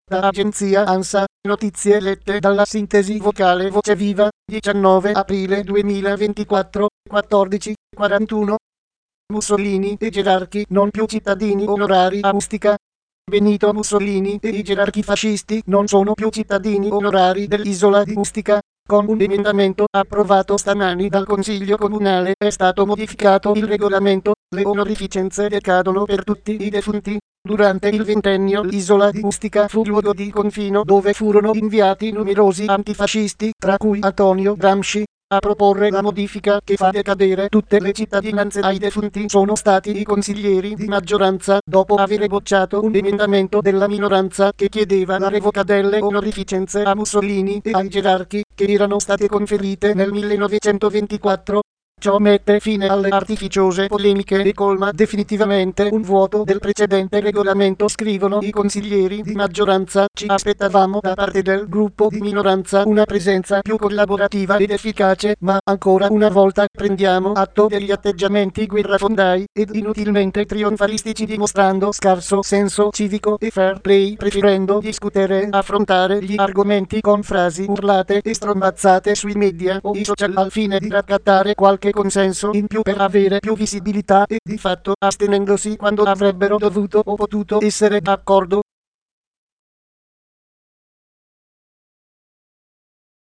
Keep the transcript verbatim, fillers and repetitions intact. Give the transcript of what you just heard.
Da agenzia ANSA, notizie lette dalla sintesi vocale Voce Viva, diciannove aprile duemilaventiquattro, quattordici e quarantuno. Mussolini e gerarchi non più cittadini onorari a Ustica. Benito Mussolini e i gerarchi fascisti non sono più cittadini onorari dell'isola di Ustica. Con un emendamento approvato stamani dal Consiglio Comunale è stato modificato il regolamento, le onorificenze decadono per tutti i defunti. Durante il ventennio l'isola di Ustica fu luogo di confino dove furono inviati numerosi antifascisti, tra cui Antonio Gramsci. A proporre la modifica che fa decadere tutte le cittadinanze ai defunti sono stati i consiglieri di maggioranza, dopo aver bocciato un emendamento della minoranza che chiedeva la revoca delle onorificenze a Mussolini e ai gerarchi, che erano state conferite nel millenovecentoventiquattro. Ciò mette fine alle artificiose polemiche e colma definitivamente un vuoto del precedente regolamento, scrivono i consiglieri di maggioranza. Ci aspettavamo da parte del gruppo di minoranza una presenza più collaborativa ed efficace, ma ancora una volta prendiamo atto degli atteggiamenti guerrafondai ed inutilmente trionfalistici, dimostrando scarso senso civico e fair play, preferendo discutere e affrontare gli argomenti con frasi urlate e strombazzate sui media o i social al fine di raccattare qualche consenso in più per avere più visibilità e di fatto astenendosi quando avrebbero dovuto o potuto essere d'accordo.